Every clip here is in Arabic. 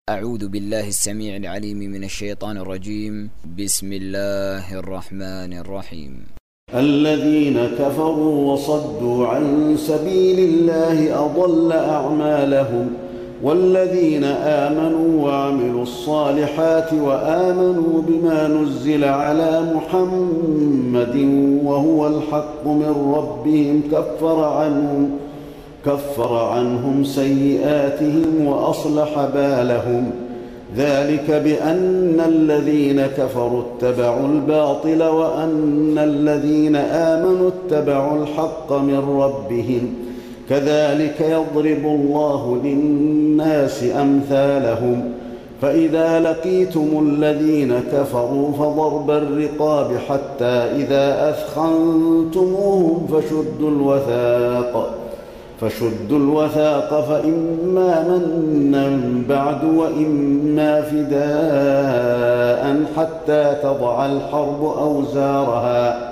أعوذ بالله السميع العليم من الشيطان الرجيم. بسم الله الرحمن الرحيم. الذين كفروا وصدوا عن سبيل الله أضل أعمالهم، والذين آمنوا وعملوا الصالحات وآمنوا بما نزل على محمد وهو الحق من ربهم كفر عنهم سيئاتهم وأصلح بالهم. ذلك بأن الذين كفروا اتبعوا الباطل وأن الذين آمنوا اتبعوا الحق من ربهم. كذلك يضرب الله للناس أمثالهم. فإذا لقيتم الذين كفروا فضرب الرقاب حتى إذا أثخنتموهم فشدوا الوثاق فإما منا بعد وإما فداء حتى تضع الحرب أوزارها.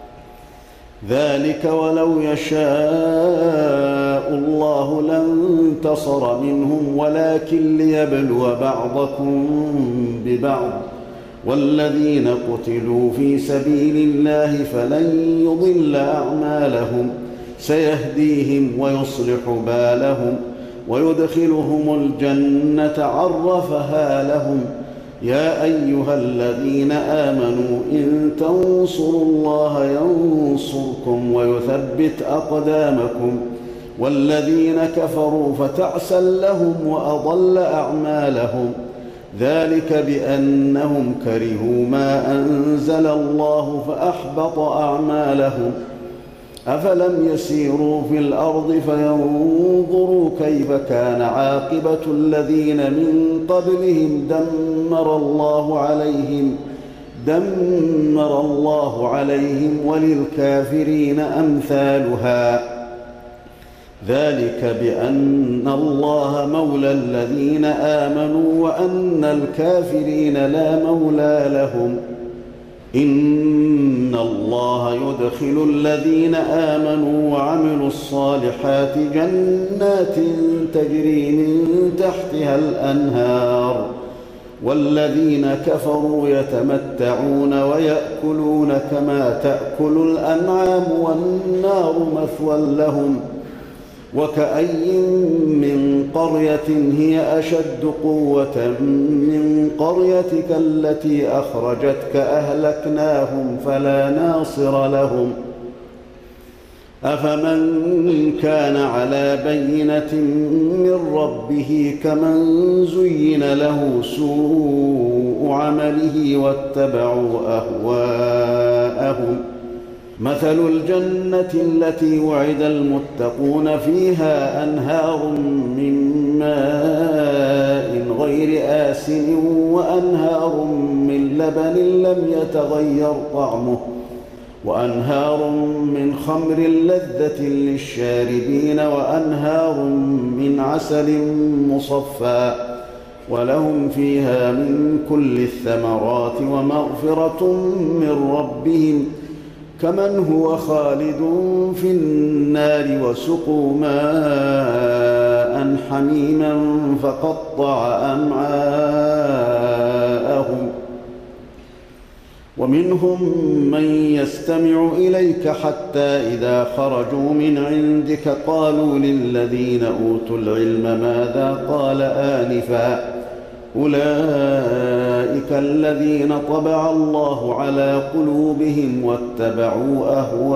ذلك ولو يشاء الله لانتصر منهم ولكن ليبلو بعضكم ببعض. والذين قتلوا في سبيل الله فلن يضل أعمالهم، سيهديهم ويصلح بالهم ويدخلهم الجنة عرفها لهم. يا أيها الذين آمنوا إن تنصروا الله ينصركم ويثبت أقدامكم. والذين كفروا فتعسا لهم وأضل أعمالهم. ذلك بأنهم كرهوا ما أنزل الله فأحبط أعمالهم. أفلم يسيروا في الأرض فينظروا كيف كان عاقبة الذين من قبلهم دمر الله عليهم وللكافرين أمثالها. ذلك بأن الله مولى الذين آمنوا وأن الكافرين لا مولى لهم. إن الله يدخل الذين آمنوا وعملوا الصالحات جنات تجري من تحتها الأنهار، والذين كفروا يتمتعون ويأكلون كما تأكل الأنعام والنار مثوى لهم. وكأي من قرية هي أشد قوة من قريتك التي أخرجتك أهلكناهم فلا ناصر لهم. أفمن كان على بينة من ربه كمن زين له سوء عمله واتبعوا أهواءهم. مثل الجنة التي وعد المتقون فيها أنهار من ماء غير آسن وأنهار من لبن لم يتغير طعمه وأنهار من خمر لذة للشاربين وأنهار من عسل مصفى ولهم فيها من كل الثمرات ومغفرة من ربهم كمن هو خالد في النار وسقوا ماء حميما فقطع أمعاءهم. ومنهم من يستمع إليك حتى إذا خرجوا من عندك قالوا للذين أوتوا العلم ماذا قال آنفا. أولئك الذين طبع الله على قلوبهم واتبعوا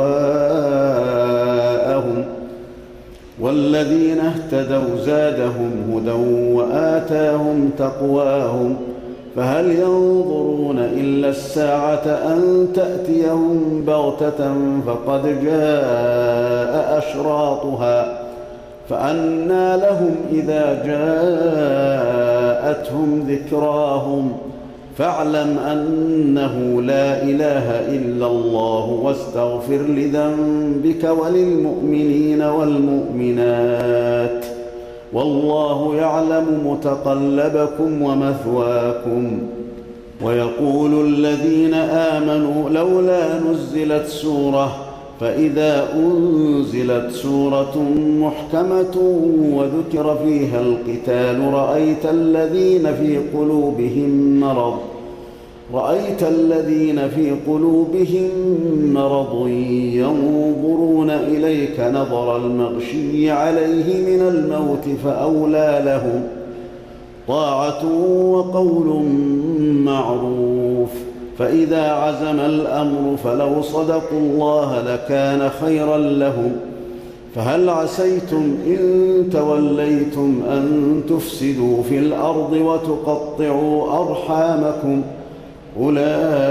أهواءهم. والذين اهتدوا زادهم هدى وآتاهم تقواهم. فهل ينظرون إلا الساعة أن تأتيهم بغتة فقد جاء أشراطها. فأنى لهم إذا جاءتهم ذكراهم. فاعلم أنه لا إله إلا الله واستغفر لذنبك وللمؤمنين والمؤمنات والله يعلم متقلبكم ومثواكم. ويقول الذين آمنوا لولا نزلت سورة فإذا أنزلت سورة محكمة وذكر فيها القتال رأيت الذين في قلوبهم مرض ينظرون إليك نظر المغشي عليه من الموت فأولى لهم طاعة وقول معروف. فإذا عزم الأمر فلو صدقوا الله لكان خيرا لهم. فهل عسيتم إن توليتم أن تفسدوا في الأرض وتقطعوا أرحامكم؟ أولئك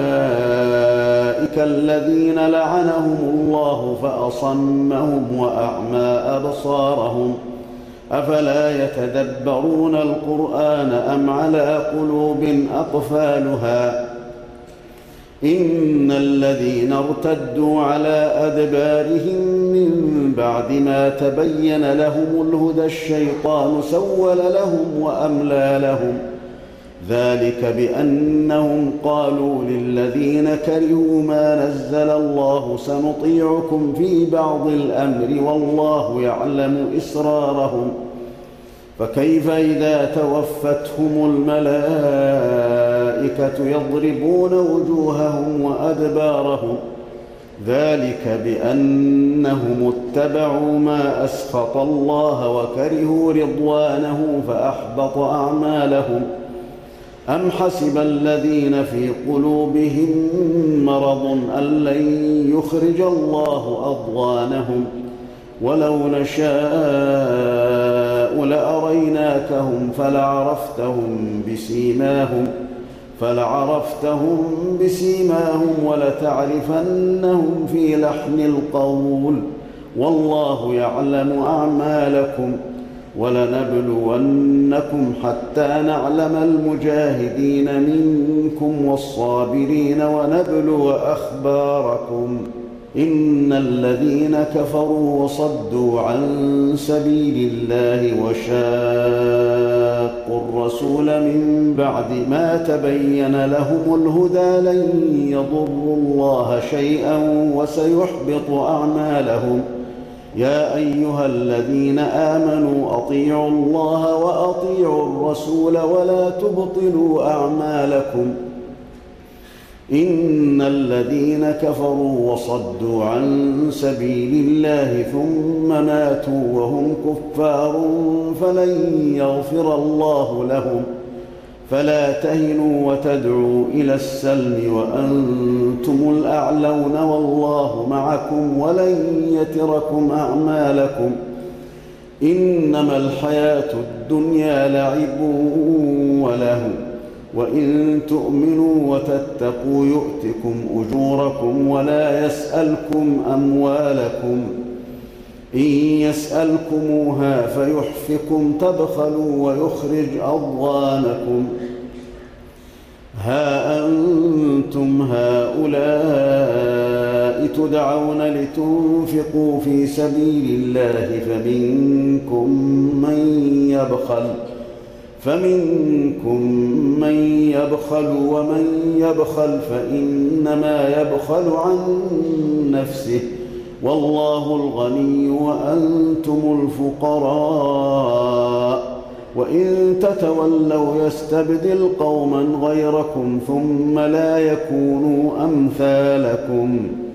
الذين لعنهم الله فأصمهم وأعمى أبصارهم. أفلا يتدبرون القرآن أم على قلوب أقفالها؟ إن الذين ارتدوا على أدبارهم من بعد ما تبين لهم الهدى الشيطان سول لهم وأملى لهم. ذلك بأنهم قالوا للذين كرهوا ما نزل الله سنطيعكم في بعض الأمر والله يعلم إسرارهم. فكيف إذا توفتهم الملائكة يضربون وجوههم وأدبارهم؟ ذلك بأنهم اتبعوا ما أسخط الله وكرهوا رضوانه فأحبط أعمالهم. أم حسب الذين في قلوبهم مرض أن لن يخرج الله أضغانهم؟ ولو نشاء لأريناكهم فلعرفتهم بسيماهم ولتعرفنهم في لحن القول والله يعلم أعمالكم. ولنبلونكم حتى نعلم المجاهدين منكم والصابرين ونبلو أخباركم. إن الذين كفروا وصدوا عن سبيل الله وشاقوا الرسول من بعد ما تبين لهم الهدى لن يضروا الله شيئا وسيحبط أعمالهم. يا أيها الذين آمنوا أطيعوا الله وأطيعوا الرسول ولا تبطلوا أعمالكم. إن الذين كفروا وصدوا عن سبيل الله ثم ماتوا وهم كفار فلن يغفر الله لهم. فلا تهنوا وتدعوا إلى السلم وأنتم الأعلون والله معكم ولن يتركم أعمالكم. إنما الحياة الدنيا لعب ولهو وإن تؤمنوا وتتقوا يؤتكم أجوركم ولا يسألكم أموالكم. إن يسألكموها فيحفكم تبخلوا ويخرج أضغانكم. ها أنتم هؤلاء تدعون لتنفقوا في سبيل الله فمنكم من يبخل ومن يبخل فإنما يبخل عن نفسه والله الغني وأنتم الفقراء. وإن تتولوا يستبدل قوما غيركم ثم لا يكونوا أمثالكم.